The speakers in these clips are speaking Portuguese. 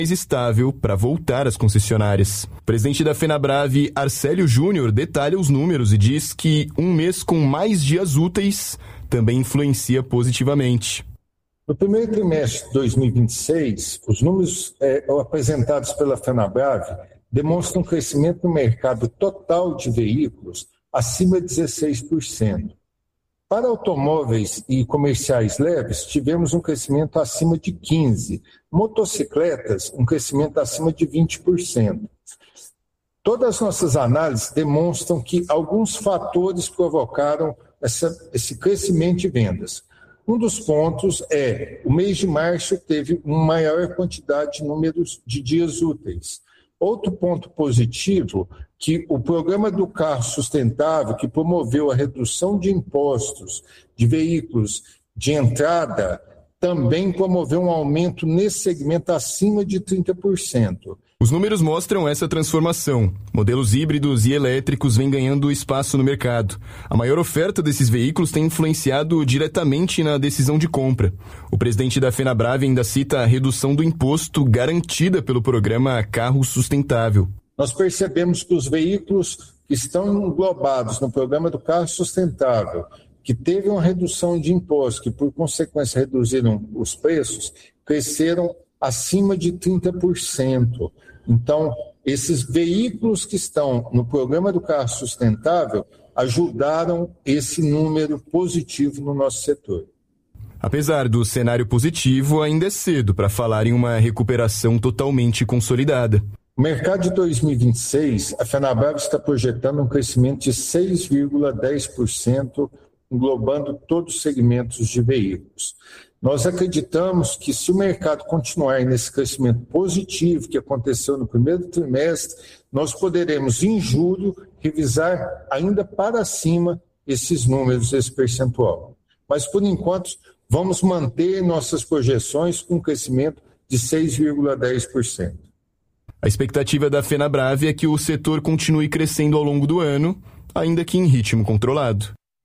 mais estável para voltar às concessionárias. O presidente da FenaBrave, Arcélio Júnior, detalha os números e diz que um mês com mais dias úteis também influencia positivamente. No primeiro trimestre de 2026, os números apresentados pela FenaBrave demonstram um crescimento no mercado total de veículos acima de 16%. Para automóveis e comerciais leves, tivemos um crescimento acima de 15%. Motocicletas, um crescimento acima de 20%. Todas as nossas análises demonstram que alguns fatores provocaram esse crescimento de vendas. Um dos pontos é o mês de março teve uma maior quantidade de números de dias úteis. Outro ponto positivo, que o programa do carro sustentável, que promoveu a redução de impostos de veículos de entrada, também promoveu um aumento nesse segmento acima de 30%. Os números mostram essa transformação. Modelos híbridos e elétricos vêm ganhando espaço no mercado. A maior oferta desses veículos tem influenciado diretamente na decisão de compra. O presidente da FenaBrave ainda cita a redução do imposto garantida pelo programa Carro Sustentável. Nós percebemos que os veículos que estão englobados no programa do Carro Sustentável, que teve uma redução de imposto, que por consequência reduziram os preços, cresceram acima de 30%. Então, esses veículos que estão no programa do Carro Sustentável ajudaram esse número positivo no nosso setor. Apesar do cenário positivo, ainda é cedo para falar em uma recuperação totalmente consolidada. No mercado de 2026, a FenaBrave está projetando um crescimento de 6,10%, englobando todos os segmentos de veículos. Nós acreditamos que se o mercado continuar nesse crescimento positivo que aconteceu no primeiro trimestre, nós poderemos, em julho, revisar ainda para cima esses números, esse percentual. Mas, por enquanto, vamos manter nossas projeções com um crescimento de 6,10%. A expectativa da FenaBrave é que o setor continue crescendo ao longo do ano, ainda que em ritmo controlado.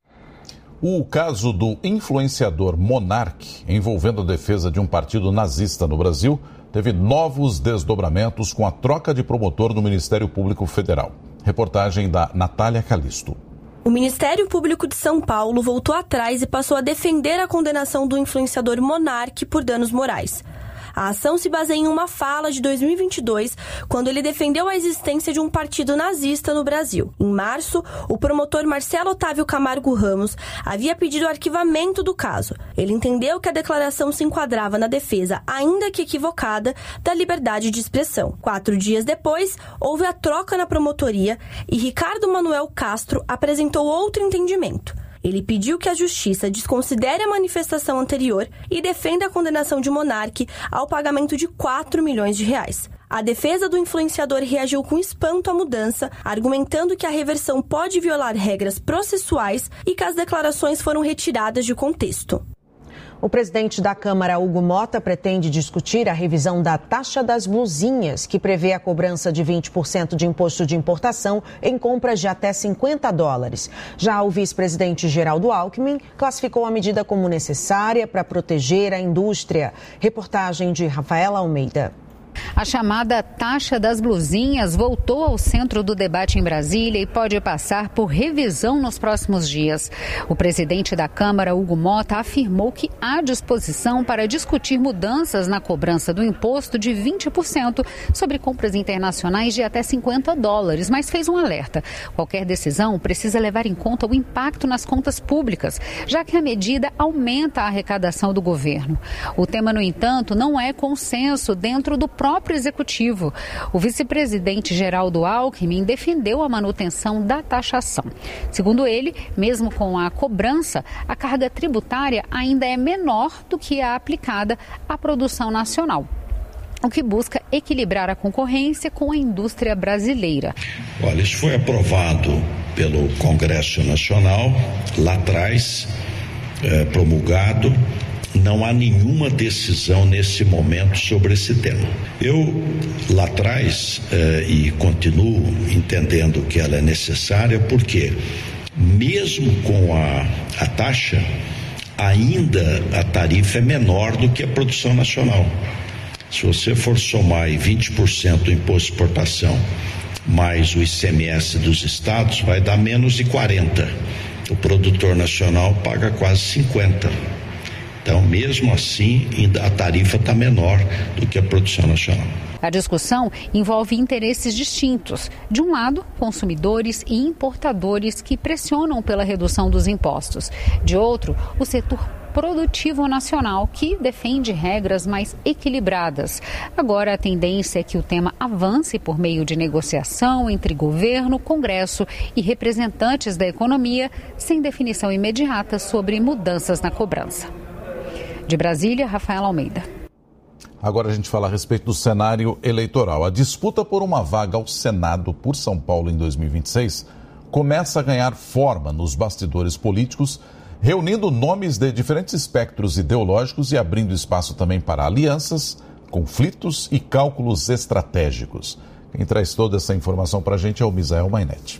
O caso do influenciador Monark, envolvendo a defesa de um partido nazista no Brasil, teve novos desdobramentos com a troca de promotor do Ministério Público Federal. Reportagem da Natália Calisto. O Ministério Público de São Paulo voltou atrás e passou a defender a condenação do influenciador Monark por danos morais. A ação se baseia em uma fala de 2022, quando ele defendeu a existência de um partido nazista no Brasil. Em março, o promotor Marcelo Otávio Camargo Ramos havia pedido o arquivamento do caso. Ele entendeu que a declaração se enquadrava na defesa, ainda que equivocada, da liberdade de expressão. 4 dias depois, houve a troca na promotoria e Ricardo Manuel Castro apresentou outro entendimento. Ele pediu que a Justiça desconsidere a manifestação anterior e defenda a condenação de Monark ao pagamento de 4 milhões de reais. A defesa do influenciador reagiu com espanto à mudança, argumentando que a reversão pode violar regras processuais e que as declarações foram retiradas de contexto. O presidente da Câmara, Hugo Mota, pretende discutir a revisão da taxa das blusinhas, que prevê a cobrança de 20% de imposto de importação em compras de até $50. Já o vice-presidente Geraldo Alckmin classificou a medida como necessária para proteger a indústria. Reportagem de Rafaela Almeida. A chamada taxa das blusinhas voltou ao centro do debate em Brasília e pode passar por revisão nos próximos dias. O presidente da Câmara, Hugo Mota, afirmou que há disposição para discutir mudanças na cobrança do imposto de 20% sobre compras internacionais de até $50, mas fez um alerta. Qualquer decisão precisa levar em conta o impacto nas contas públicas, já que a medida aumenta a arrecadação do governo. O tema, no entanto, não é consenso dentro do próprio executivo. O vice-presidente Geraldo Alckmin defendeu a manutenção da taxação. Segundo ele, mesmo com a cobrança, a carga tributária ainda é menor do que a aplicada à produção nacional, o que busca equilibrar a concorrência com a indústria brasileira. Olha, isso foi aprovado pelo Congresso Nacional lá atrás, promulgado. Não há nenhuma decisão nesse momento sobre esse tema. Eu, lá atrás, e continuo entendendo que ela é necessária, porque mesmo com a taxa, ainda a tarifa é menor do que a produção nacional. Se você for somar aí 20% do imposto de exportação mais o ICMS dos estados, vai dar menos de 40%. O produtor nacional paga quase 50%. Então, mesmo assim, a tarifa está menor do que a produção nacional. A discussão envolve interesses distintos. De um lado, consumidores e importadores que pressionam pela redução dos impostos. De outro, o setor produtivo nacional, que defende regras mais equilibradas. Agora, a tendência é que o tema avance por meio de negociação entre governo, Congresso e representantes da economia, sem definição imediata sobre mudanças na cobrança. De Brasília, Rafaela Almeida. Agora a gente fala a respeito do cenário eleitoral. A disputa por uma vaga ao Senado por São Paulo em 2026 começa a ganhar forma nos bastidores políticos, reunindo nomes de diferentes espectros ideológicos e abrindo espaço também para alianças, conflitos e cálculos estratégicos. Quem traz toda essa informação para a gente é o Misael Mainetti.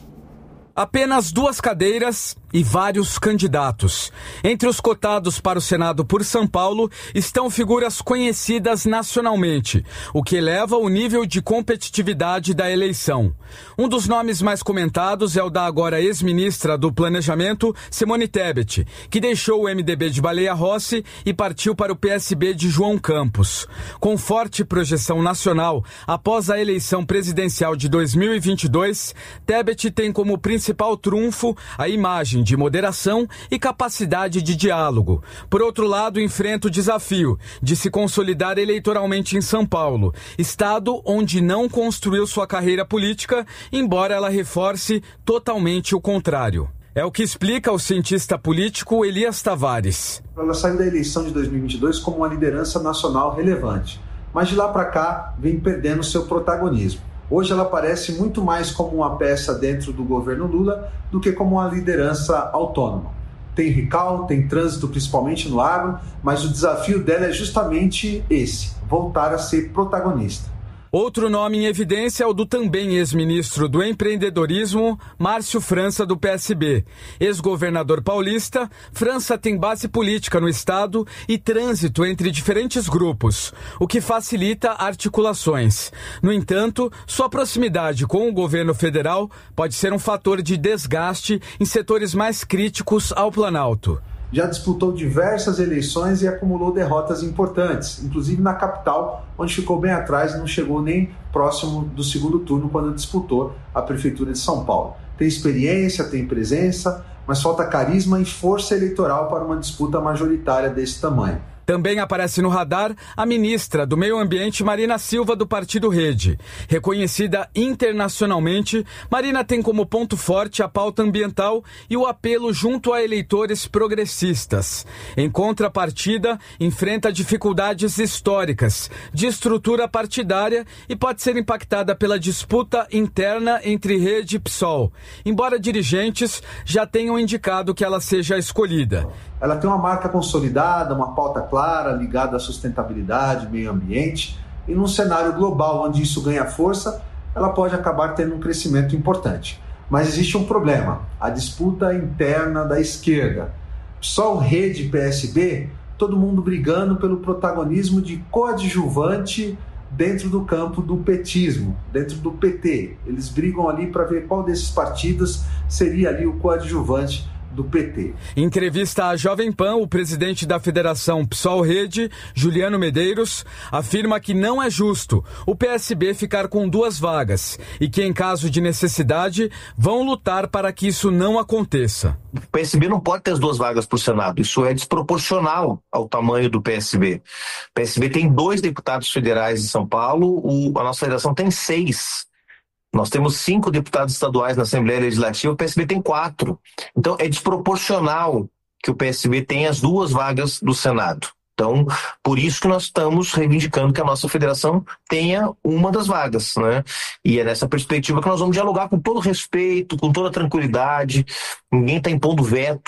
Apenas 2 cadeiras e vários candidatos. Entre os cotados para o Senado por São Paulo estão figuras conhecidas nacionalmente, o que eleva o nível de competitividade da eleição. Um dos nomes mais comentados é o da agora ex-ministra do Planejamento, Simone Tebet, que deixou o MDB de Baleia Rossi e partiu para o PSB de João Campos. Com forte projeção nacional, após a eleição presidencial de 2022, Tebet tem como principal trunfo a imagem de moderação e capacidade de diálogo. Por outro lado, enfrenta o desafio de se consolidar eleitoralmente em São Paulo, estado onde não construiu sua carreira política, embora ela reforce totalmente o contrário. É o que explica o cientista político Elias Tavares. Ela saiu da eleição de 2022 como uma liderança nacional relevante, mas de lá para cá vem perdendo seu protagonismo. Hoje ela parece muito mais como uma peça dentro do governo Lula do que como uma liderança autônoma. Tem recall, tem trânsito principalmente no agro, mas o desafio dela é justamente esse, voltar a ser protagonista. Outro nome em evidência é o do também ex-ministro do empreendedorismo, Márcio França, do PSB. Ex-governador paulista, França tem base política no estado e trânsito entre diferentes grupos, o que facilita articulações. No entanto, sua proximidade com o governo federal pode ser um fator de desgaste em setores mais críticos ao Planalto. Já disputou diversas eleições e acumulou derrotas importantes, inclusive na capital, onde ficou bem atrás e não chegou nem próximo do segundo turno quando disputou a Prefeitura de São Paulo. Tem experiência, tem presença, mas falta carisma e força eleitoral para uma disputa majoritária desse tamanho. Também aparece no radar a ministra do Meio Ambiente, Marina Silva, do Partido Rede. Reconhecida internacionalmente, Marina tem como ponto forte a pauta ambiental e o apelo junto a eleitores progressistas. Em contrapartida, enfrenta dificuldades históricas, de estrutura partidária e pode ser impactada pela disputa interna entre Rede e PSOL, embora dirigentes já tenham indicado que ela seja escolhida. Ela tem uma marca consolidada, uma pauta clara, ligada à sustentabilidade, meio ambiente, e num cenário global onde isso ganha força, ela pode acabar tendo um crescimento importante. Mas existe um problema, a disputa interna da esquerda. Só o Rede e PSB, todo mundo brigando pelo protagonismo de coadjuvante dentro do campo do petismo, dentro do PT. Eles brigam ali para ver qual desses partidos seria ali o coadjuvante do PT. Em entrevista à Jovem Pan, o presidente da Federação PSOL-Rede, Juliano Medeiros, afirma que não é justo o PSB ficar com 2 vagas e que, em caso de necessidade, vão lutar para que isso não aconteça. O PSB não pode ter as 2 vagas para o Senado. Isso é desproporcional ao tamanho do PSB. O PSB tem 2 deputados federais em São Paulo, a nossa federação tem 6. Nós temos 5 deputados estaduais na Assembleia Legislativa, o PSB tem 4. Então, é desproporcional que o PSB tenha as 2 vagas do Senado. Então, por isso que nós estamos reivindicando que a nossa federação tenha uma das vagas, né? E é nessa perspectiva que nós vamos dialogar com todo respeito, com toda tranquilidade. Ninguém está impondo veto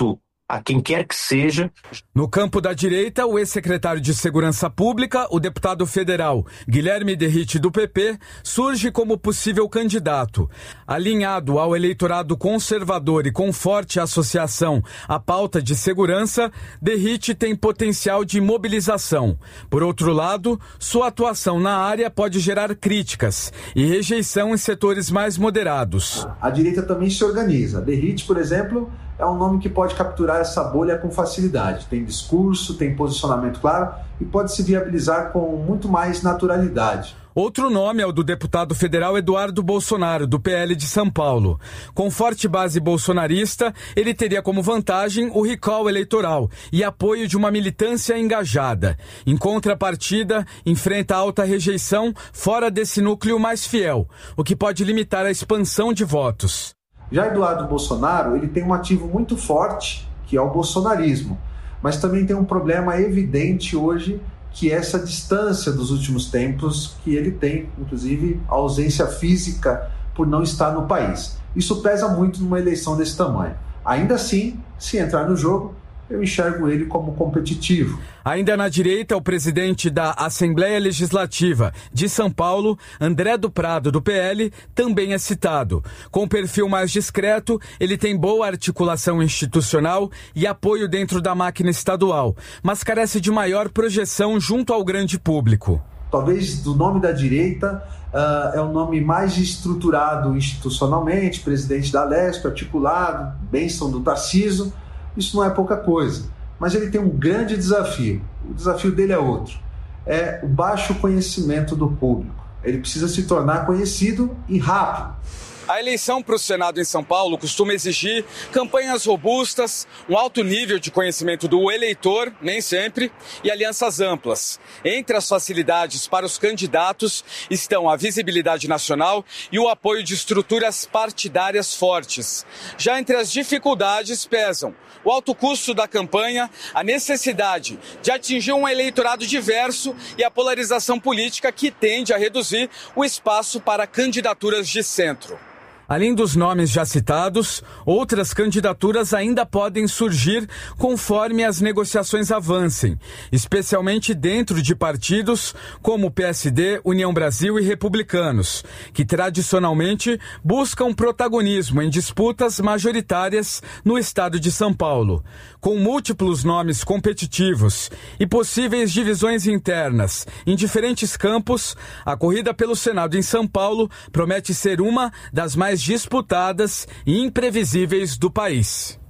a quem quer que seja. No campo da direita, o ex-secretário de Segurança Pública, o deputado federal Guilherme Derrite, do PP, surge como possível candidato. Alinhado ao eleitorado conservador e com forte associação à pauta de segurança, Derrite tem potencial de mobilização. Por outro lado, sua atuação na área pode gerar críticas e rejeição em setores mais moderados. A direita também se organiza. Derrite, por exemplo, é um nome que pode capturar essa bolha com facilidade. Tem discurso, tem posicionamento claro e pode se viabilizar com muito mais naturalidade. Outro nome é o do deputado federal Eduardo Bolsonaro, do PL de São Paulo. Com forte base bolsonarista, ele teria como vantagem o recall eleitoral e apoio de uma militância engajada. Em contrapartida, enfrenta alta rejeição fora desse núcleo mais fiel, o que pode limitar a expansão de votos. Já Eduardo Bolsonaro, ele tem um ativo muito forte, que é o bolsonarismo, mas também tem um problema evidente hoje, que é essa distância dos últimos tempos que ele tem, inclusive a ausência física por não estar no país. Isso pesa muito numa eleição desse tamanho. Ainda assim, se entrar no jogo, eu enxergo ele como competitivo. Ainda na direita, o presidente da Assembleia Legislativa de São Paulo, André do Prado, do PL, também é citado. Com perfil mais discreto, ele tem boa articulação institucional e apoio dentro da máquina estadual, mas carece de maior projeção junto ao grande público. Talvez do nome da direita é o nome mais estruturado institucionalmente, presidente da Lesp, articulado, bênção do Tarcísio. Isso não é pouca coisa, mas ele tem um grande desafio. O desafio dele é outro, é o baixo conhecimento do público. Ele precisa se tornar conhecido e rápido. A eleição para o Senado em São Paulo costuma exigir campanhas robustas, um alto nível de conhecimento do eleitor, nem sempre, e alianças amplas. Entre as facilidades para os candidatos estão a visibilidade nacional e o apoio de estruturas partidárias fortes. Já entre as dificuldades pesam o alto custo da campanha, a necessidade de atingir um eleitorado diverso e a polarização política que tende a reduzir o espaço para candidaturas de centro. Além dos nomes já citados, outras candidaturas ainda podem surgir conforme as negociações avancem, especialmente dentro de partidos como PSD, União Brasil e Republicanos, que tradicionalmente buscam protagonismo em disputas majoritárias no estado de São Paulo. Com múltiplos nomes competitivos e possíveis divisões internas em diferentes campos, a corrida pelo Senado em São Paulo promete ser uma das mais disputadas e imprevisíveis do país.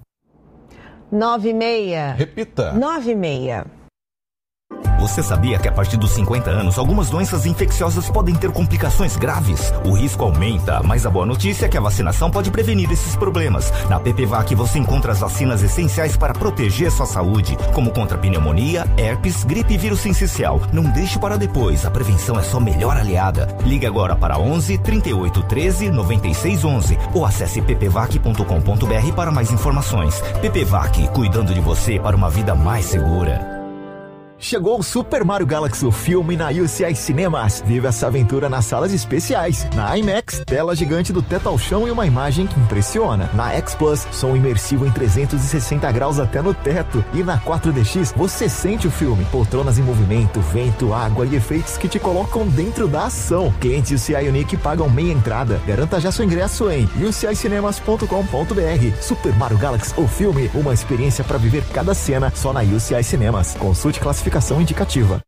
9h30. Repita. 9h30. Você sabia que a partir dos 50 anos, algumas doenças infecciosas podem ter complicações graves? O risco aumenta, mas a boa notícia é que a vacinação pode prevenir esses problemas. Na PPVAC você encontra as vacinas essenciais para proteger sua saúde, como contra pneumonia, herpes, gripe e vírus sincicial. Não deixe para depois, a prevenção é sua melhor aliada. Ligue agora para 11 38 13 96 11 ou acesse ppvac.com.br para mais informações. PPVAC, cuidando de você para uma vida mais segura. Chegou o Super Mario Galaxy, o filme na UCI Cinemas. Vive essa aventura nas salas especiais. Na IMAX, tela gigante do teto ao chão e uma imagem que impressiona. Na X Plus, som imersivo em 360 graus até no teto. E na 4DX, você sente o filme. Poltronas em movimento, vento, água e efeitos que te colocam dentro da ação. Clientes UCI Unique pagam meia entrada. Garanta já seu ingresso em ucicinemas.com.br. Super Mario Galaxy, o filme, uma experiência para viver cada cena só na UCI Cinemas. Consulte classificação indicativa.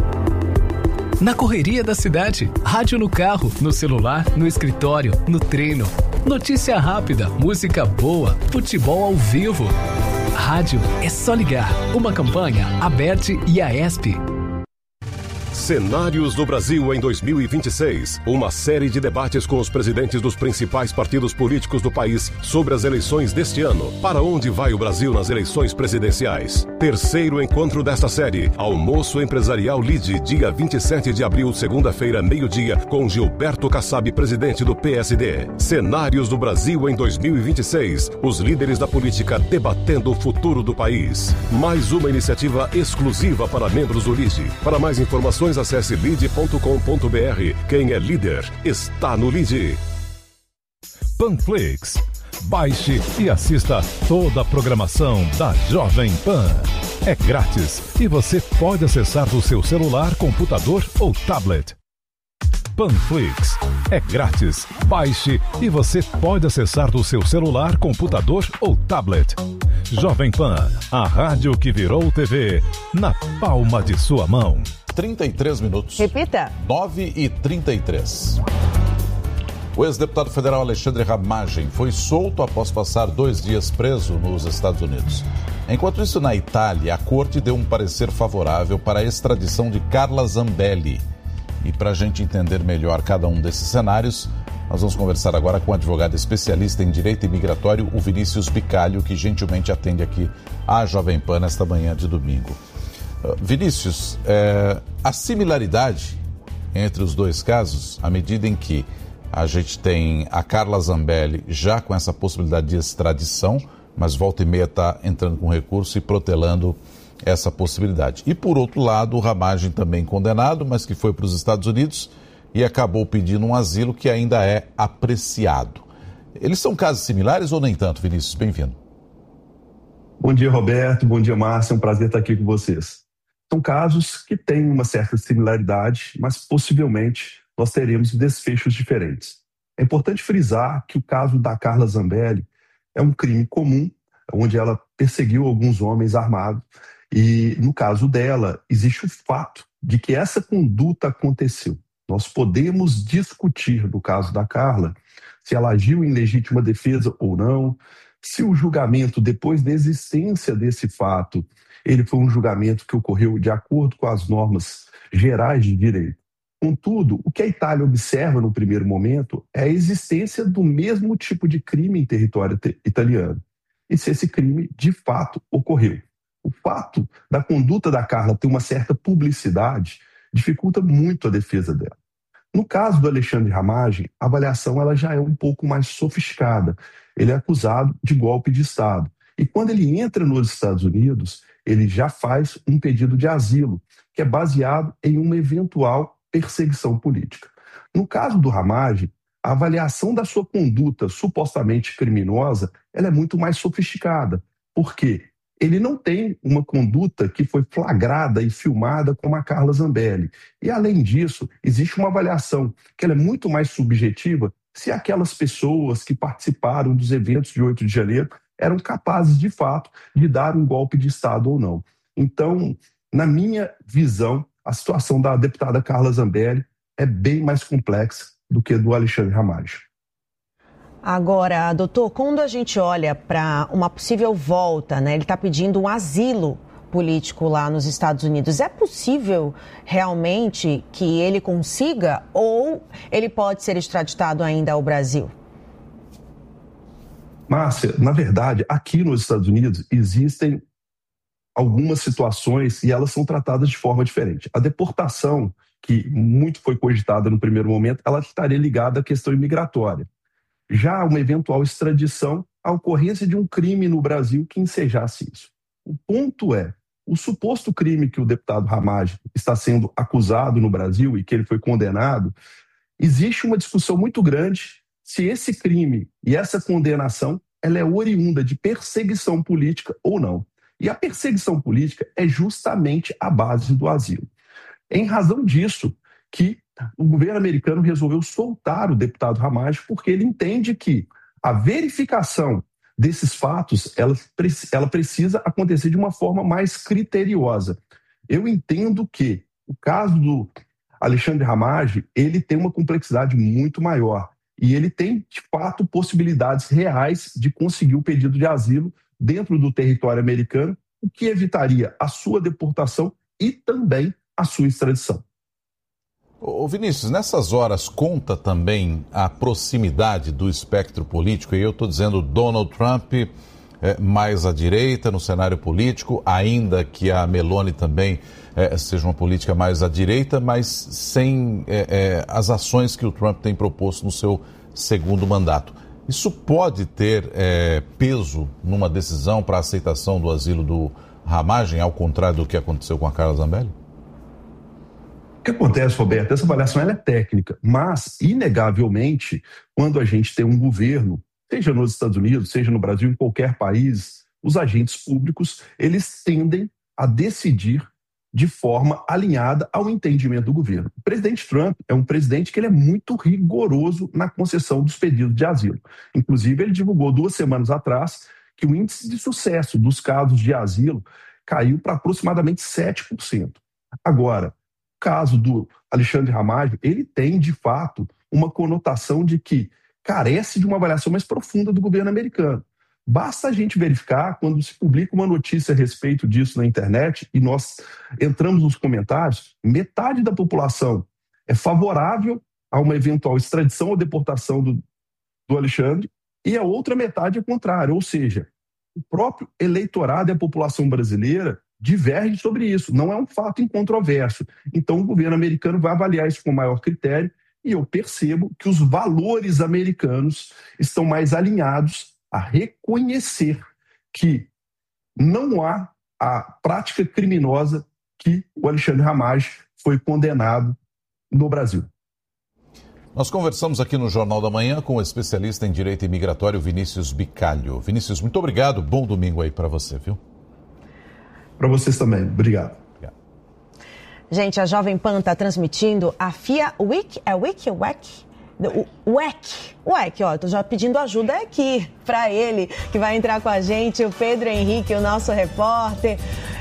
Na correria da cidade, rádio no carro, no celular, no escritório, no treino. Notícia rápida, música boa, futebol ao vivo. Rádio é só ligar. Uma campanha, Aberte e Aesp. Cenários do Brasil em 2026. Uma série de debates com os presidentes dos principais partidos políticos do país sobre as eleições deste ano. Para onde vai o Brasil nas eleições presidenciais? Terceiro encontro desta série. Almoço Empresarial Lide, dia 27 de abril, segunda-feira, meio-dia, com Gilberto Kassab, presidente do PSD. Cenários do Brasil em 2026. Os líderes da política debatendo o futuro do país. Mais uma iniciativa exclusiva para membros do Lide. Para mais informações, acesse lide.com.br. Quem é líder está no Lide. Panflix. Baixe e assista toda a programação da Jovem Pan. É grátis e você pode acessar do seu celular, computador ou tablet. Panflix é grátis. Baixe e você pode acessar do seu celular, computador ou tablet. Jovem Pan, a rádio que virou TV, na palma de sua mão. 33 minutos. Repita. 9h33. O ex-deputado federal Alexandre Ramagem foi solto após passar 2 dias preso nos Estados Unidos. Enquanto isso, na Itália, a corte deu um parecer favorável para a extradição de Carla Zambelli. E para a gente entender melhor cada um desses cenários, nós vamos conversar agora com o advogado especialista em direito imigratório, o Vinícius Bicalho, que gentilmente atende aqui à Jovem Pan nesta manhã de domingo. Vinícius, a similaridade entre os dois casos, à medida em que a gente tem a Carla Zambelli já com essa possibilidade de extradição, mas volta e meia está entrando com recurso e protelando essa possibilidade. E por outro lado, o Ramagem também condenado, mas que foi para os Estados Unidos e acabou pedindo um asilo que ainda é apreciado. Eles são casos similares ou nem tanto, Vinícius? Bem-vindo. Bom dia, Roberto. Bom dia, Márcia. É um prazer estar aqui com vocês. São casos que têm uma certa similaridade, mas possivelmente nós teremos desfechos diferentes. É importante frisar que o caso da Carla Zambelli é um crime comum, onde ela perseguiu alguns homens armados. E, no caso dela, existe o fato de que essa conduta aconteceu. Nós podemos discutir, no caso da Carla, se ela agiu em legítima defesa ou não, se o julgamento, depois da existência desse fato, ele foi um julgamento que ocorreu de acordo com as normas gerais de direito. Contudo, o que a Itália observa no primeiro momento é a existência do mesmo tipo de crime em território italiano. E se esse crime, de fato, ocorreu. O fato da conduta da Carla ter uma certa publicidade dificulta muito a defesa dela. No caso do Alexandre Ramagem, a avaliação ela já é um pouco mais sofisticada. Ele é acusado de golpe de Estado. E quando ele entra nos Estados Unidos, ele já faz um pedido de asilo, que é baseado em uma eventual perseguição política. No caso do Ramagem, a avaliação da sua conduta supostamente criminosa ela é muito mais sofisticada. Por quê? Ele não tem uma conduta que foi flagrada e filmada como a Carla Zambelli. E, além disso, existe uma avaliação que ela é muito mais subjetiva se aquelas pessoas que participaram dos eventos de 8 de janeiro eram capazes, de fato, de dar um golpe de Estado ou não. Então, na minha visão, a situação da deputada Carla Zambelli é bem mais complexa do que do Alexandre Ramagem. Agora, doutor, quando a gente olha para uma possível volta, né, ele está pedindo um asilo político lá nos Estados Unidos, é possível realmente que ele consiga ou ele pode ser extraditado ainda ao Brasil? Márcia, na verdade, aqui nos Estados Unidos existem algumas situações e elas são tratadas de forma diferente. A deportação, que muito foi cogitada no primeiro momento, ela estaria ligada à questão imigratória. Já uma eventual extradição, a ocorrência de um crime no Brasil que ensejasse isso. O ponto é, o suposto crime que o deputado Ramagem está sendo acusado no Brasil e que ele foi condenado, existe uma discussão muito grande se esse crime e essa condenação ela é oriunda de perseguição política ou não. E a perseguição política é justamente a base do asilo. Em razão disso que o governo americano resolveu soltar o deputado Ramagem porque ele entende que a verificação desses fatos ela precisa acontecer de uma forma mais criteriosa. Eu entendo que o caso do Alexandre Ramagem ele tem uma complexidade muito maior e ele tem, de fato, possibilidades reais de conseguir o pedido de asilo dentro do território americano, o que evitaria a sua deportação e também a sua extradição. Ô Vinícius, nessas horas conta também a proximidade do espectro político, e eu estou dizendo Donald Trump mais à direita no cenário político, ainda que a Meloni também seja uma política mais à direita, mas sem as ações que o Trump tem proposto no seu segundo mandato. Isso pode ter peso numa decisão para a aceitação do asilo do Ramagem, ao contrário do que aconteceu com a Carla Zambelli? O que acontece, Roberto? Essa avaliação ela é técnica, mas, inegavelmente, quando a gente tem um governo seja nos Estados Unidos, seja no Brasil, em qualquer país, os agentes públicos, eles tendem a decidir de forma alinhada ao entendimento do governo. O presidente Trump é um presidente que ele é muito rigoroso na concessão dos pedidos de asilo. Inclusive, ele divulgou 2 semanas atrás que o índice de sucesso dos casos de asilo caiu para aproximadamente 7%. Agora, o caso do Alexandre Ramagem, ele tem, de fato, uma conotação de que carece de uma avaliação mais profunda do governo americano. Basta a gente verificar, quando se publica uma notícia a respeito disso na internet, e nós entramos nos comentários, metade da população é favorável a uma eventual extradição ou deportação do Alexandre, e a outra metade é contrária, ou seja, o próprio eleitorado e a população brasileira divergem sobre isso, não é um fato incontroverso. Então o governo americano vai avaliar isso com maior critério, e eu percebo que os valores americanos estão mais alinhados a reconhecer que não há a prática criminosa que o Alexandre Ramagem foi condenado no Brasil. Nós conversamos aqui no Jornal da Manhã com o especialista em direito imigratório Vinícius Bicalho. Vinícius, muito obrigado. Bom domingo aí para você, viu? Para vocês também. Obrigado. Gente, a Jovem Pan está transmitindo a FIA Week, WEC, ó, tô já pedindo ajuda aqui para ele, que vai entrar com a gente, o Pedro Henrique, o nosso repórter.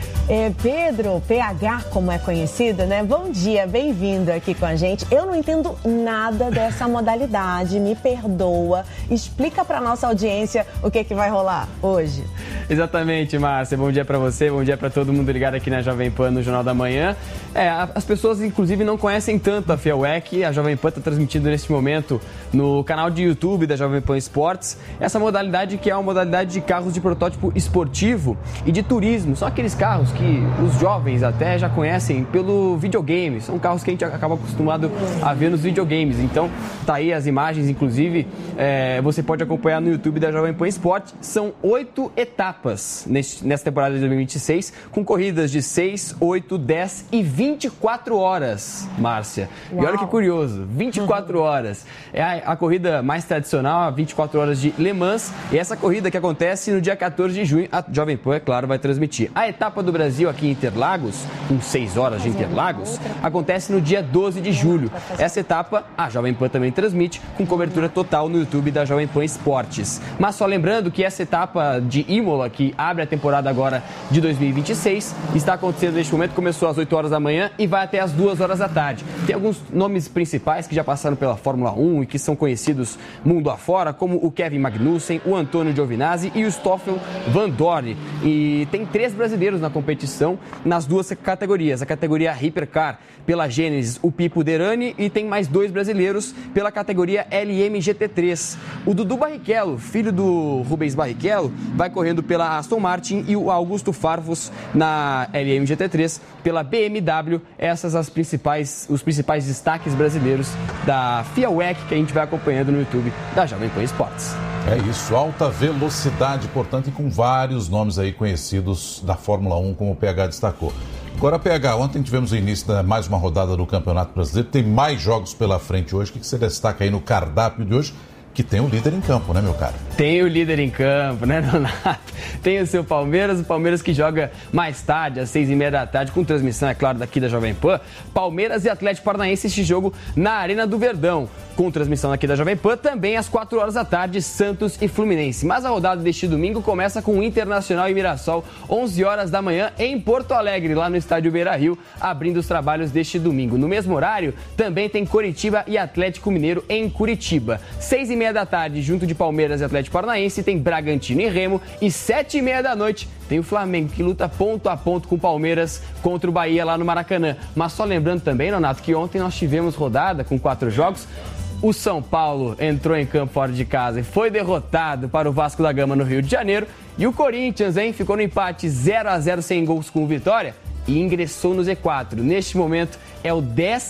Pedro, PH, como é conhecido, né? Bom dia, bem-vindo aqui com a gente. Eu não entendo nada dessa modalidade, me perdoa. Explica para nossa audiência o que vai rolar hoje. Exatamente, Márcia. Bom dia para você, bom dia para todo mundo ligado aqui na Jovem Pan no Jornal da Manhã. As pessoas, inclusive, não conhecem tanto a FIA WEC. A Jovem Pan está transmitindo neste momento no canal de YouTube da Jovem Pan Esportes. Essa modalidade que é uma modalidade de carros de protótipo esportivo e de turismo. São aqueles carros que os jovens até já conhecem pelo videogame. São carros que a gente acaba acostumado a ver nos videogames. Então, tá aí as imagens, inclusive, você pode acompanhar no YouTube da Jovem Pan Esporte. São 8 etapas nessa temporada de 2026, com corridas de 6, 8, 10 e 24 horas, Márcia. Uau. E olha que curioso, 24 horas. É a corrida mais tradicional, a 24 horas de Le Mans. E essa corrida que acontece no dia 14 de junho, a Jovem Pan, é claro, vai transmitir. A etapa do Brasil aqui em Interlagos, com 6 horas de Interlagos, acontece no dia 12 de julho. Essa etapa a Jovem Pan também transmite, com cobertura total no YouTube da Jovem Pan Esportes. Mas só lembrando que essa etapa de Imola, que abre a temporada agora de 2026, está acontecendo neste momento, começou às 8 horas da manhã e vai até às 2 horas da tarde. Tem alguns nomes principais que já passaram pela Fórmula 1 e que são conhecidos mundo afora, como o Kevin Magnussen, o Antônio Giovinazzi e o Stoffel Van Dorn. E tem 3 brasileiros na competição nas 2 categorias. A categoria Hypercar pela Genesis, o Pipo Derani, e tem mais 2 brasileiros pela categoria LM GT3. O Dudu Barrichello, filho do Rubens Barrichello, vai correndo pela Aston Martin, e o Augusto Farfus na LM GT3 pela BMW. Essas os principais destaques brasileiros da FIA WEC que a gente vai acompanhando no YouTube da Jovem Pan Esportes. É isso, alta velocidade, portanto, e com vários nomes aí conhecidos da Fórmula 1, como o PH destacou. Agora, PH, ontem tivemos o início de mais uma rodada do Campeonato Brasileiro, tem mais jogos pela frente hoje. O que você destaca aí no cardápio de hoje? Que tem o líder em campo, né, meu cara? Tem o líder em campo, né, Donato? Tem o seu Palmeiras, o Palmeiras que joga mais tarde, às 6h30 da tarde, com transmissão, é claro, daqui da Jovem Pan. Palmeiras e Atlético Paranaense, este jogo na Arena do Verdão, com transmissão aqui da Jovem Pan, também às 4 horas da tarde, Santos e Fluminense. Mas a rodada deste domingo começa com o Internacional e Mirassol, 11 horas da manhã, em Porto Alegre, lá no estádio Beira-Rio, abrindo os trabalhos deste domingo. No mesmo horário, também tem Coritiba e Atlético Mineiro em Curitiba. 6h30 da tarde, junto de Palmeiras e Atlético Paranaense, tem Bragantino e Remo, e 7h30 da noite tem o Flamengo, que luta ponto a ponto com o Palmeiras contra o Bahia lá no Maracanã. Mas só lembrando também, Renato, que ontem nós tivemos rodada com 4 jogos. O São Paulo entrou em campo fora de casa e foi derrotado para o Vasco da Gama no Rio de Janeiro. E o Corinthians, ficou no empate 0-0 sem gols com o Vitória e ingressou no Z4. Neste momento é o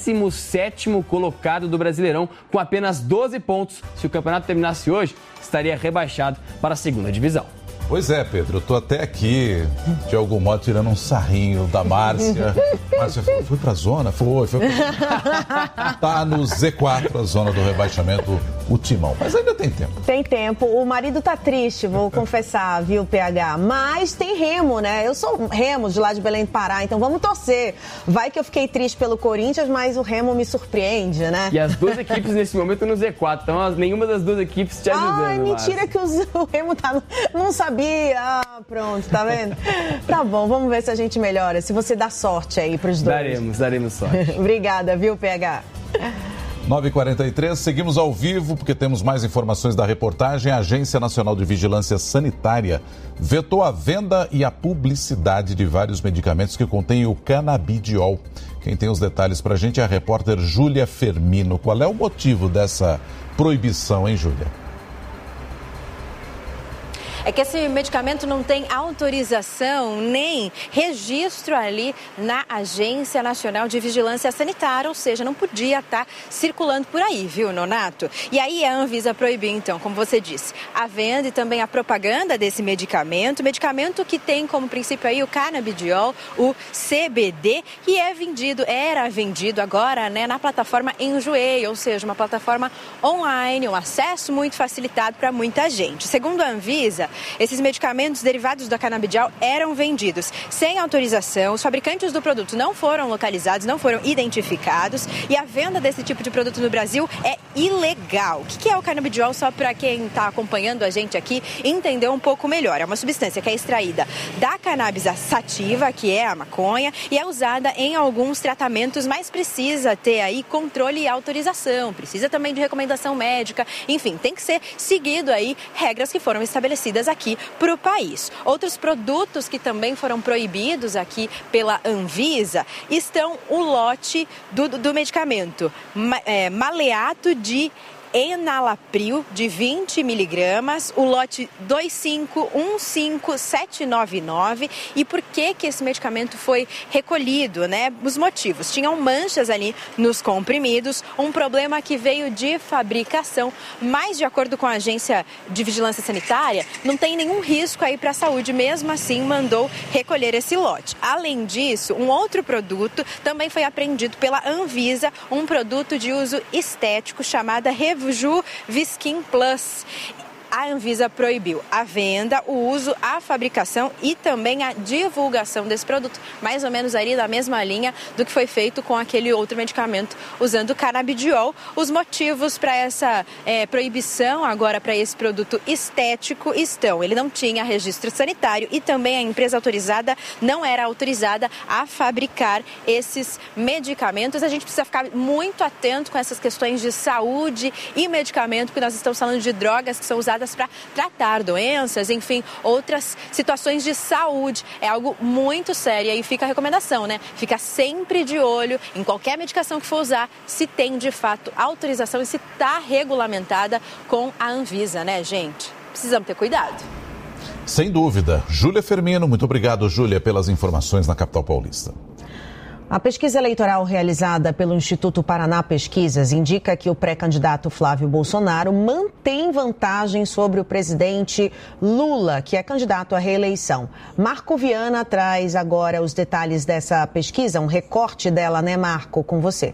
17º colocado do Brasileirão, com apenas 12 pontos. Se o campeonato terminasse hoje, estaria rebaixado para a 2ª divisão. Pois é, Pedro, eu tô até aqui, de algum modo, tirando um sarrinho da Márcia. Márcia, foi pra zona? Foi. Tá no Z4, a zona do rebaixamento o timão. Mas ainda tem tempo. Tem tempo. O marido tá triste, vou confessar, viu, PH? Mas tem remo, né? Eu sou remo de lá de Belém do Pará, então vamos torcer. Vai que eu fiquei triste pelo Corinthians, mas o remo me surpreende, né? E as duas equipes nesse momento no Z4, então nenhuma das duas equipes te ajudando. Ai, mentira que o remo tá... Não sabia. Ah, pronto, tá vendo? Tá bom, vamos ver se a gente melhora. Se você dá sorte aí pros dois. Daremos sorte. Obrigada, viu, PH? 9h43, seguimos ao vivo porque temos mais informações da reportagem. A Agência Nacional de Vigilância Sanitária vetou a venda e a publicidade de vários medicamentos que contêm o canabidiol. Quem tem os detalhes pra gente é a repórter Júlia Fermino. Qual é o motivo dessa proibição, hein, Júlia? É que esse medicamento não tem autorização nem registro ali na Agência Nacional de Vigilância Sanitária, ou seja, não podia estar circulando por aí, viu, Nonato? E aí a Anvisa proibiu, então, como você disse, a venda e também a propaganda desse medicamento que tem como princípio aí o canabidiol, o CBD, que era vendido agora, né, na plataforma Enjoei, ou seja, uma plataforma online, um acesso muito facilitado para muita gente. Segundo a Anvisa, esses medicamentos derivados do canabidiol eram vendidos sem autorização, os fabricantes do produto não foram localizados, não foram identificados e a venda desse tipo de produto no Brasil é ilegal. O que é o canabidiol, só para quem está acompanhando a gente aqui entender um pouco melhor? É uma substância que é extraída da cannabis sativa, que é a maconha, e é usada em alguns tratamentos, mas precisa ter aí controle e autorização, precisa também de recomendação médica, enfim, tem que ser seguido aí regras que foram estabelecidas aqui para o país. Outros produtos que também foram proibidos aqui pela Anvisa estão o lote do medicamento maleato de enalapril de 20 miligramas, o lote 2515799. E por que esse medicamento foi recolhido, né? Os motivos: tinham manchas ali nos comprimidos, um problema que veio de fabricação, mas de acordo com a Agência de Vigilância Sanitária, não tem nenhum risco aí para a saúde, mesmo assim mandou recolher esse lote. Além disso, um outro produto também foi apreendido pela Anvisa, um produto de uso estético chamado Viskin Plus. A Anvisa proibiu a venda, o uso, a fabricação e também a divulgação desse produto, mais ou menos ali na mesma linha do que foi feito com aquele outro medicamento usando canabidiol. Os motivos para essa proibição agora para esse produto estético estão: ele não tinha registro sanitário e também a empresa autorizada não era autorizada a fabricar esses medicamentos. A gente precisa ficar muito atento com essas questões de saúde e medicamento, porque nós estamos falando de drogas que são usadas para tratar doenças, enfim, outras situações de saúde. É algo muito sério e fica a recomendação, né? Fica sempre de olho em qualquer medicação que for usar, se tem de fato autorização e se está regulamentada com a Anvisa, né, gente? Precisamos ter cuidado. Sem dúvida. Júlia Fermino, muito obrigado, Júlia, pelas informações na capital paulista. A pesquisa eleitoral realizada pelo Instituto Paraná Pesquisas indica que o pré-candidato Flávio Bolsonaro mantém vantagem sobre o presidente Lula, que é candidato à reeleição. Marco Viana traz agora os detalhes dessa pesquisa, um recorte dela, né, Marco? Com você.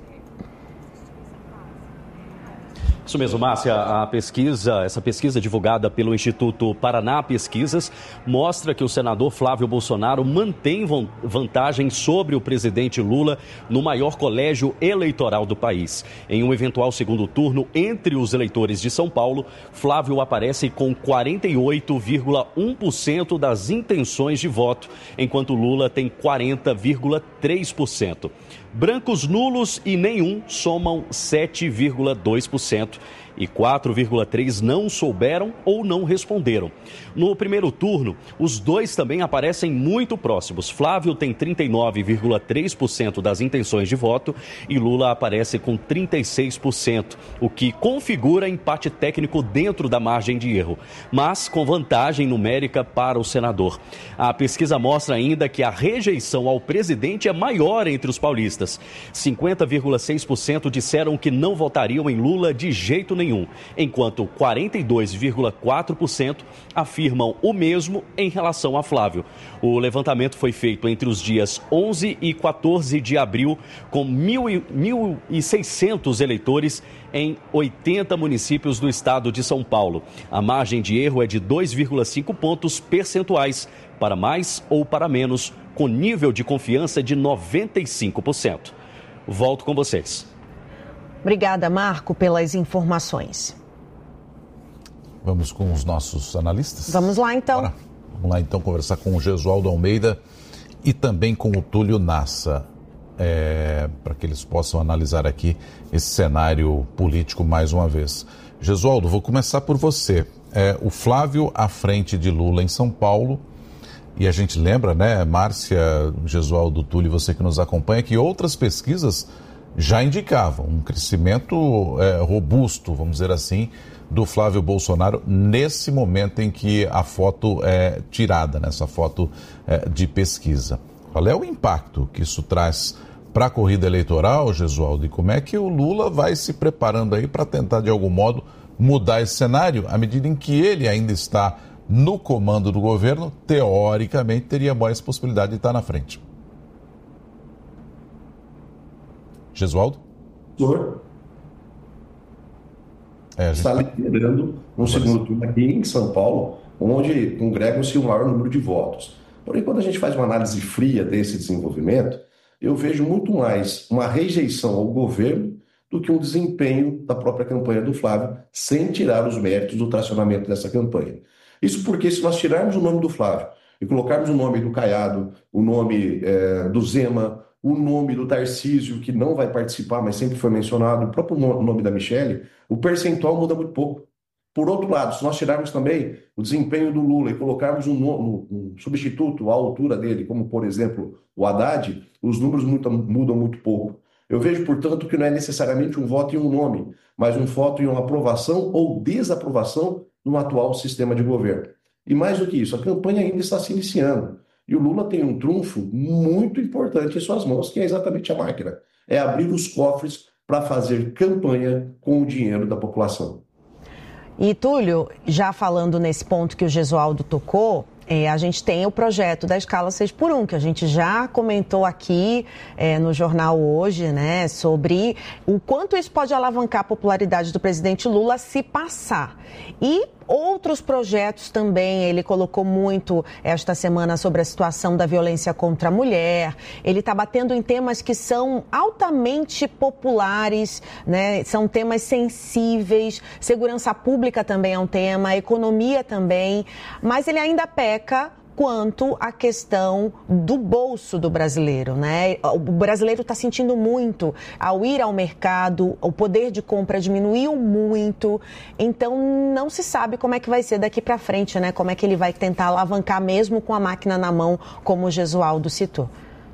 Isso mesmo, Márcia. Essa pesquisa divulgada pelo Instituto Paraná Pesquisas mostra que o senador Flávio Bolsonaro mantém vantagem sobre o presidente Lula no maior colégio eleitoral do país. Em um eventual segundo turno, entre os eleitores de São Paulo, Flávio aparece com 48,1% das intenções de voto, enquanto Lula tem 40,3%. Brancos nulos e nenhum somam 7,2%. E 4,3% não souberam ou não responderam. No primeiro turno, os dois também aparecem muito próximos. Flávio tem 39,3% das intenções de voto e Lula aparece com 36%, o que configura empate técnico dentro da margem de erro, mas com vantagem numérica para o senador. A pesquisa mostra ainda que a rejeição ao presidente é maior entre os paulistas. 50,6% disseram que não votariam em Lula de jeito nenhum. nenhum, enquanto 42,4% afirmam o mesmo em relação a Flávio. O levantamento foi feito entre os dias 11 e 14 de abril, com 1.600 eleitores em 80 municípios do estado de São Paulo. A margem de erro é de 2,5 pontos percentuais, para mais ou para menos, com nível de confiança de 95%. Volto com vocês. Obrigada, Marco, pelas informações. Vamos com os nossos analistas? Vamos lá, então. Bora. Vamos lá, então, conversar com o Gesualdo Almeida e também com o Túlio Nassa, para que eles possam analisar aqui esse cenário político mais uma vez. Gesualdo, vou começar por você. O Flávio à frente de Lula em São Paulo, e a gente lembra, né, Márcia, Gesualdo, Túlio, você que nos acompanha, que outras pesquisas já indicavam um crescimento robusto, vamos dizer assim, do Flávio Bolsonaro nesse momento em que a foto é tirada, nessa foto de pesquisa. Qual é o impacto que isso traz para a corrida eleitoral, Gesualdo, e como é que o Lula vai se preparando aí para tentar, de algum modo, mudar esse cenário, à medida em que ele ainda está no comando do governo, teoricamente teria mais possibilidade de estar na frente. Gesualdo? Está liderando um segundo turno aqui em São Paulo, onde congregam-se o maior número de votos. Porém, quando a gente faz uma análise fria desse desenvolvimento, eu vejo muito mais uma rejeição ao governo do que um desempenho da própria campanha do Flávio, sem tirar os méritos do tracionamento dessa campanha. Isso porque, se nós tirarmos o nome do Flávio e colocarmos o nome do Caiado, o nome do Zema, o nome do Tarcísio, que não vai participar, mas sempre foi mencionado, o próprio nome da Michelle, o percentual muda muito pouco. Por outro lado, se nós tirarmos também o desempenho do Lula e colocarmos um substituto à altura dele, como, por exemplo, o Haddad, os números mudam muito pouco. Eu vejo, portanto, que não é necessariamente um voto em um nome, mas um voto em uma aprovação ou desaprovação no atual sistema de governo. E mais do que isso, a campanha ainda está se iniciando. E o Lula tem um trunfo muito importante em suas mãos, que é exatamente a máquina. É abrir os cofres para fazer campanha com o dinheiro da população. E, Túlio, já falando nesse ponto que o Gesualdo tocou, a gente tem o projeto da escala 6x1, que a gente já comentou aqui no jornal hoje, né, sobre o quanto isso pode alavancar a popularidade do presidente Lula se passar. E outros projetos também, ele colocou muito esta semana sobre a situação da violência contra a mulher, ele está batendo em temas que são altamente populares, né? São temas sensíveis, segurança pública também é um tema, economia também, mas ele ainda peca quanto à questão do bolso do brasileiro, né? O brasileiro está sentindo muito ao ir ao mercado, o poder de compra diminuiu muito, então não se sabe como é que vai ser daqui para frente, né? Como é que ele vai tentar alavancar mesmo com a máquina na mão, como o Gesualdo citou.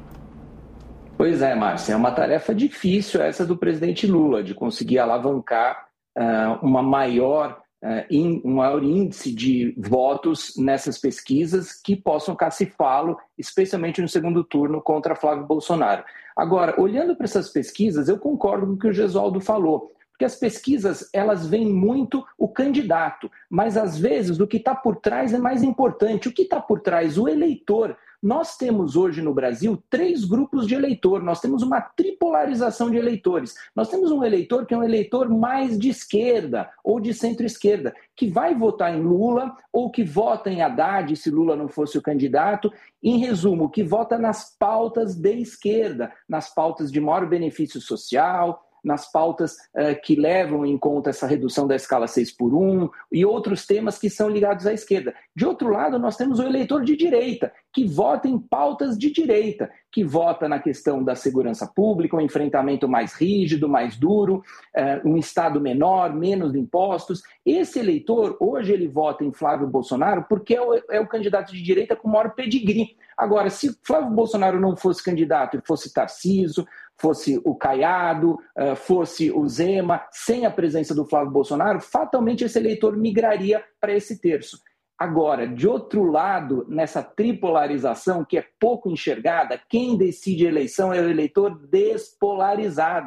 Pois é, Márcia, é uma tarefa difícil essa do presidente Lula, de conseguir alavancar um maior índice de votos nessas pesquisas que possam cacifá-lo, especialmente no segundo turno contra Flávio Bolsonaro. Agora, olhando para essas pesquisas, eu concordo com o que o Gesualdo falou, porque as pesquisas, elas veem muito o candidato, mas às vezes o que está por trás é mais importante. O que está por trás? O eleitor. Nós temos hoje no Brasil 3 grupos de eleitor, nós temos uma tripolarização de eleitores. Nós temos um eleitor que é um eleitor mais de esquerda ou de centro-esquerda, que vai votar em Lula ou que vota em Haddad se Lula não fosse o candidato. Em resumo, que vota nas pautas de esquerda, nas pautas de maior benefício social, nas pautas que levam em conta essa redução da escala 6x1 e outros temas que são ligados à esquerda. De outro lado, nós temos o eleitor de direita, que vota em pautas de direita, que vota na questão da segurança pública, um enfrentamento mais rígido, mais duro, um Estado menor, menos impostos. Esse eleitor, hoje ele vota em Flávio Bolsonaro porque é o candidato de direita com maior pedigree. Agora, se Flávio Bolsonaro não fosse candidato e fosse Tarcísio, fosse o Caiado, fosse o Zema, sem a presença do Flávio Bolsonaro, fatalmente esse eleitor migraria para esse terço. Agora, de outro lado, nessa tripolarização que é pouco enxergada, quem decide a eleição é o eleitor despolarizado.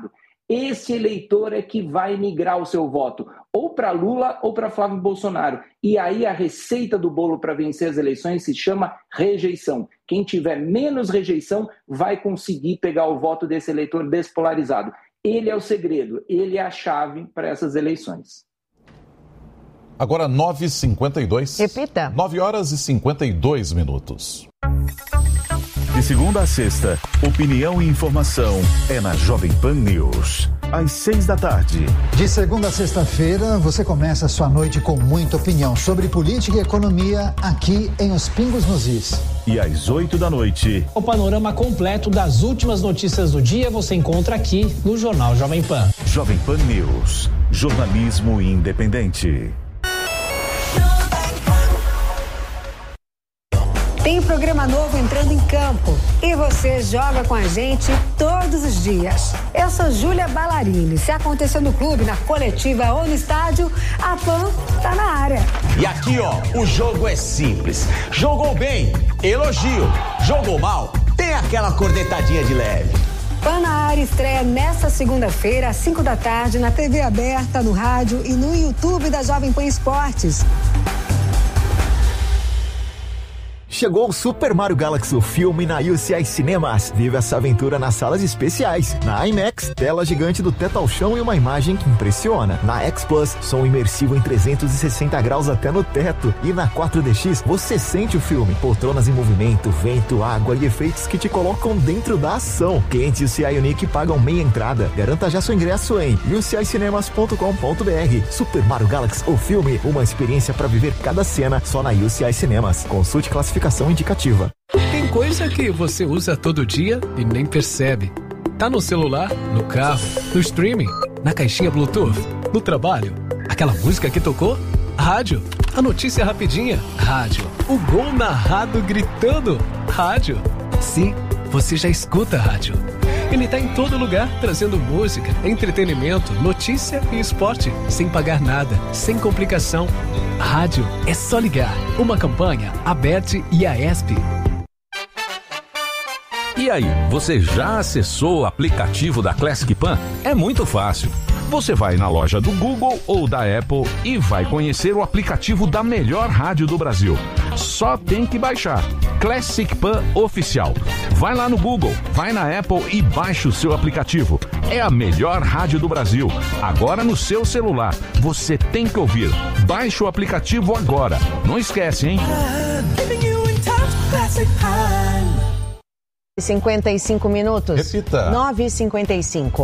esse eleitor é que vai migrar o seu voto ou para Lula ou para Flávio Bolsonaro. E aí a receita do bolo para vencer as eleições se chama rejeição. Quem tiver menos rejeição vai conseguir pegar o voto desse eleitor despolarizado. Ele é o segredo, ele é a chave para essas eleições. Agora 9h52. Repita. 9 horas e 52 minutos. De segunda a sexta, opinião e informação é na Jovem Pan News. Às 6 da tarde. De segunda a sexta-feira, você começa a sua noite com muita opinião sobre política e economia aqui em Os Pingos nos Is. E às 8 da noite. O panorama completo das últimas notícias do dia você encontra aqui no Jornal Jovem Pan. Jovem Pan News. Jornalismo independente. Tem programa novo entrando em campo e você joga com a gente todos os dias. Eu sou Júlia Ballarini. Se acontecer no clube, na coletiva ou no estádio, a Pan tá na área. E aqui, ó, o jogo é simples. Jogou bem, elogio. Jogou mal, tem aquela cornetadinha de leve. Pan na área estreia nesta segunda-feira, às 5 da tarde, na TV aberta, no rádio e no YouTube da Jovem Pan Esportes. Chegou o Super Mario Galaxy, o filme na UCI Cinemas. Vive essa aventura nas salas especiais. Na IMAX, tela gigante do teto ao chão e uma imagem que impressiona. Na X Plus, som imersivo em 360 graus até no teto. E na 4DX, você sente o filme. Poltronas em movimento, vento, água e efeitos que te colocam dentro da ação. Clientes UCI Unique pagam meia entrada. Garanta já seu ingresso em ucicinemas.com.br. Super Mario Galaxy, o filme, uma experiência para viver cada cena só na UCI Cinemas. Consulte classificação indicativa. Tem coisa que você usa todo dia e nem percebe. Tá no celular, no carro, no streaming, na caixinha Bluetooth, no trabalho. Aquela música que tocou? Rádio. A notícia rapidinha? Rádio. O gol narrado gritando? Rádio. Sim, você já escuta rádio. Ele tá em todo lugar, trazendo música, entretenimento, notícia e esporte, sem pagar nada, sem complicação. Rádio é só ligar. Uma campanha, Aberte e Aesp. E aí, você já acessou o aplicativo da Classic Pan? É muito fácil. Você vai na loja do Google ou da Apple e vai conhecer o aplicativo da melhor rádio do Brasil. Só tem que baixar. Classic Pan Oficial. Vai lá no Google, vai na Apple e baixa o seu aplicativo. É a melhor rádio do Brasil. Agora no seu celular. Você tem que ouvir. Baixe o aplicativo agora. Não esquece, hein? 55 minutos. Repita. 9h55.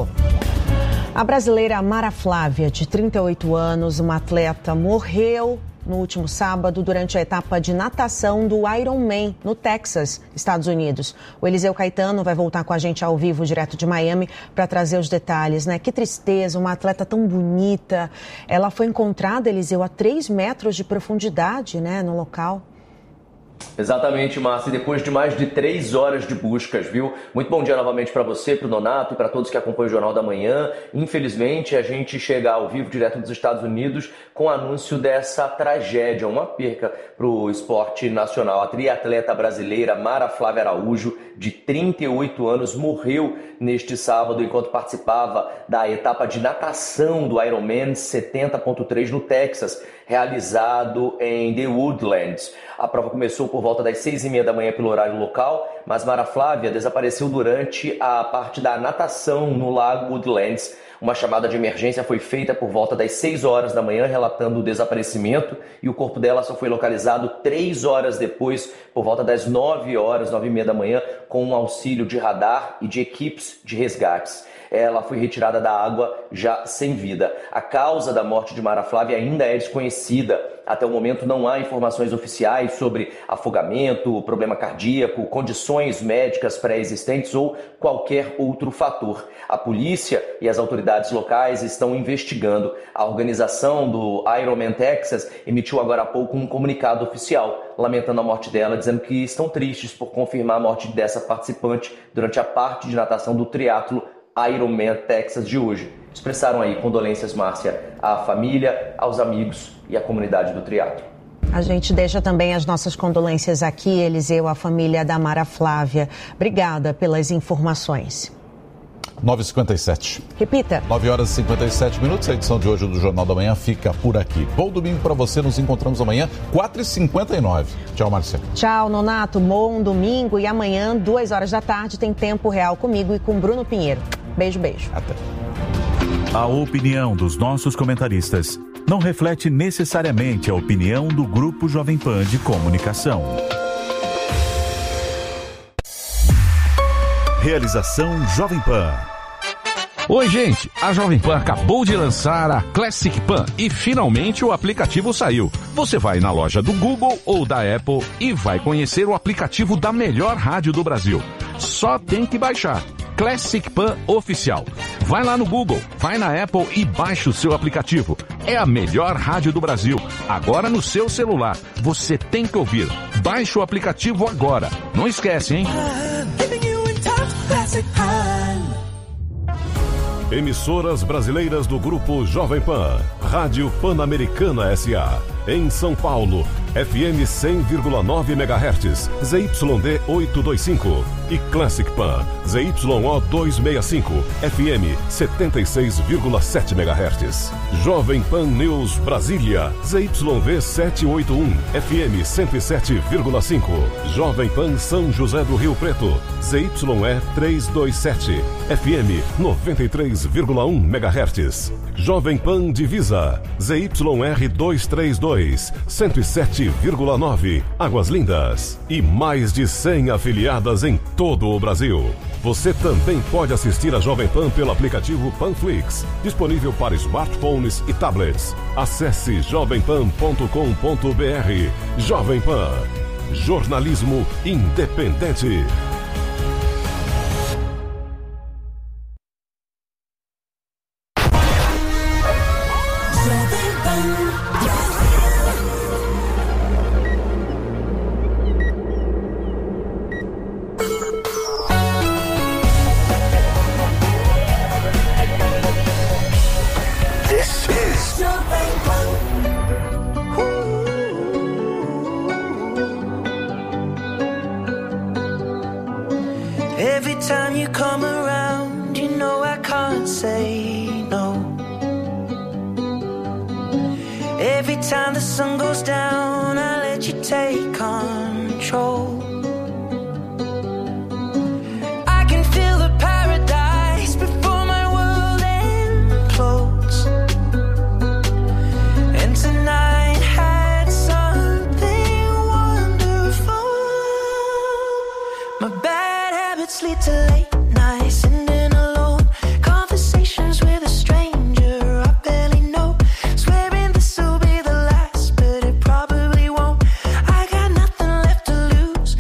A brasileira Mara Flávia, de 38 anos, uma atleta, morreu no último sábado durante a etapa de natação do Ironman, no Texas, Estados Unidos. O Eliseu Caetano vai voltar com a gente ao vivo, direto de Miami, para trazer os detalhes, né? Que tristeza, uma atleta tão bonita. Ela foi encontrada, Eliseu, a 3 metros de profundidade, né, no local. Exatamente, Márcia, depois de mais de 3 horas de buscas, viu? Muito bom dia novamente para você, para o Nonato e para todos que acompanham o Jornal da Manhã. Infelizmente, a gente chega ao vivo direto dos Estados Unidos com o anúncio dessa tragédia, uma perca para o esporte nacional. A triatleta brasileira Mara Flávia Araújo, de 38 anos, morreu neste sábado enquanto participava da etapa de natação do Ironman 70.3 no Texas, realizado em The Woodlands. A prova começou por volta das 6h30 da manhã pelo horário local, mas Mara Flávia desapareceu durante a parte da natação no lago Woodlands. Uma chamada de emergência foi feita por volta das 6 horas da manhã, relatando o desaparecimento, e o corpo dela só foi localizado 3 horas depois, por volta das 9 horas, 9h30 da manhã, com um auxílio de radar e de equipes de resgates. Ela foi retirada da água já sem vida. A causa da morte de Mara Flávia ainda é desconhecida. Até o momento não há informações oficiais sobre afogamento, problema cardíaco, condições médicas pré-existentes ou qualquer outro fator. A polícia e as autoridades locais estão investigando. A organização do Ironman Texas emitiu agora há pouco um comunicado oficial, lamentando a morte dela, dizendo que estão tristes por confirmar a morte dessa participante durante a parte de natação do triatlo Ironman Texas de hoje. Expressaram aí condolências, Márcia, à família, aos amigos e à comunidade do triatlo. A gente deixa também as nossas condolências aqui, Eliseu, à família da Mara Flávia. Obrigada pelas informações. 9h57. Repita. 9h57. A edição de hoje do Jornal da Manhã fica por aqui. Bom domingo para você. Nos encontramos amanhã, 4h59. Tchau, Márcia. Tchau, Nonato. Bom domingo. E amanhã, 2h da tarde, tem Tempo Real comigo e com Bruno Pinheiro. Beijo, beijo. Até. A opinião dos nossos comentaristas não reflete necessariamente a opinião do Grupo Jovem Pan de Comunicação. Realização Jovem Pan. Oi, gente! A Jovem Pan acabou de lançar a Classic Pan e finalmente o aplicativo saiu. Você vai na loja do Google ou da Apple e vai conhecer o aplicativo da melhor rádio do Brasil. Só tem que baixar. Classic Pan Oficial. Vai lá no Google, vai na Apple e baixa o seu aplicativo. É a melhor rádio do Brasil. Agora no seu celular. Você tem que ouvir. Baixe o aplicativo agora. Não esquece, hein? Emissoras brasileiras do Grupo Jovem Pan. Rádio Pan-Americana S.A. Em São Paulo, FM 100,9 MHz, ZYD 825. E Classic Pan, ZYO 265, FM 76,7 MHz. Jovem Pan News Brasília, ZYV 781, FM 107,5. Jovem Pan São José do Rio Preto, ZYE 327, FM 93,1 MHz. Jovem Pan Divisa, ZYR 232, 107,9, Águas Lindas. E mais de 100 afiliadas em todo o Brasil. Você também pode assistir a Jovem Pan pelo aplicativo Panflix, disponível para smartphones e tablets. Acesse jovempan.com.br. Jovem Pan, jornalismo independente. Every time you come around, you know I can't say no. Every time the sun goes down, I let you take control. I can feel the paradise before my world implodes. And tonight had something wonderful. My bad habits lead to late nights, sitting alone, conversations with a stranger I barely know, swearing this will be the last, but it probably won't. I got nothing left to lose,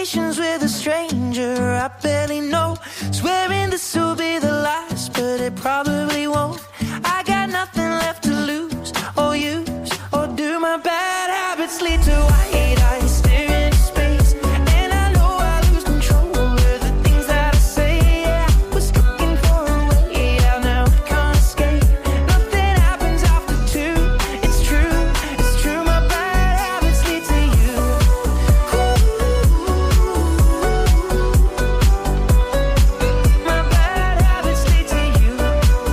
conversations with a stranger I barely know. Swearing this will be the last, but it probably won't. I got nothing left to lose or use, or do my bad habits lead to white eyes staring into space? And I know I lose control of the things that I say. Yeah, I was looking for a way out, now I can't escape. Nothing happens after two. It's true, my bad habits lead to you. My bad habits lead to you.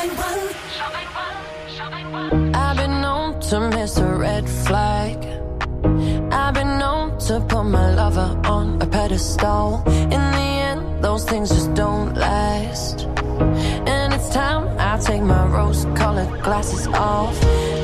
I've been known to miss a red flag. I've been known to put my lover on a pedestal. In the end, those things just don't last. And it's time I take my rose-colored glasses off.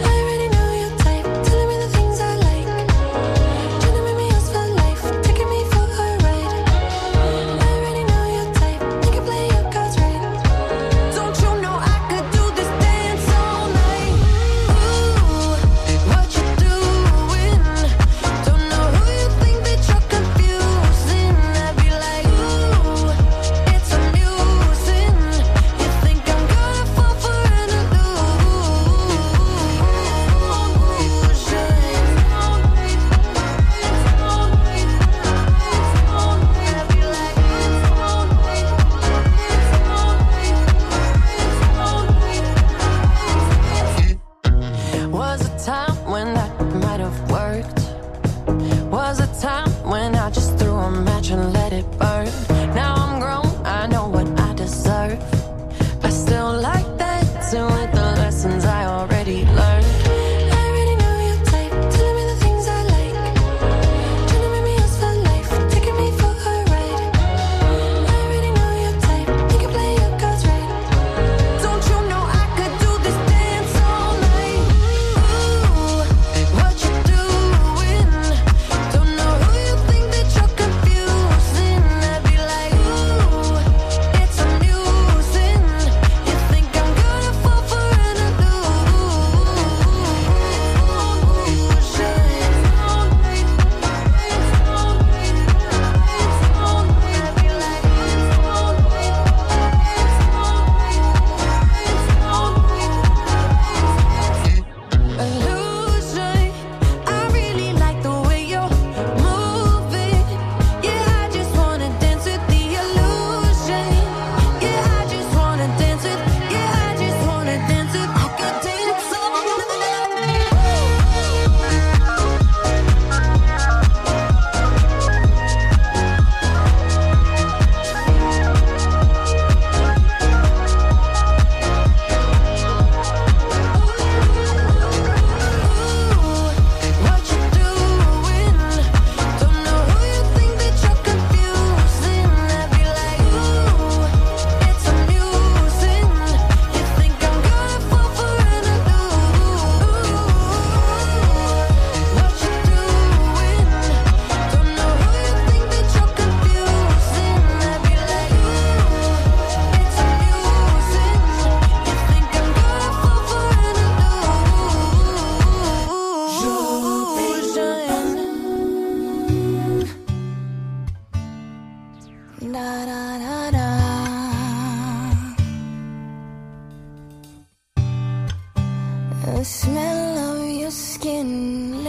The smell of your skin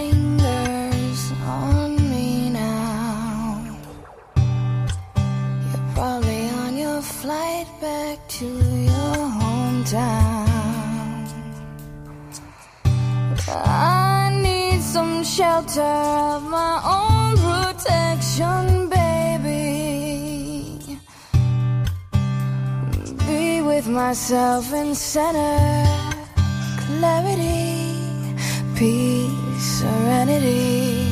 lingers on me now. You're probably on your flight back to your hometown. I need some shelter of my own protection, baby. Be with myself in center. Clarity, peace, serenity.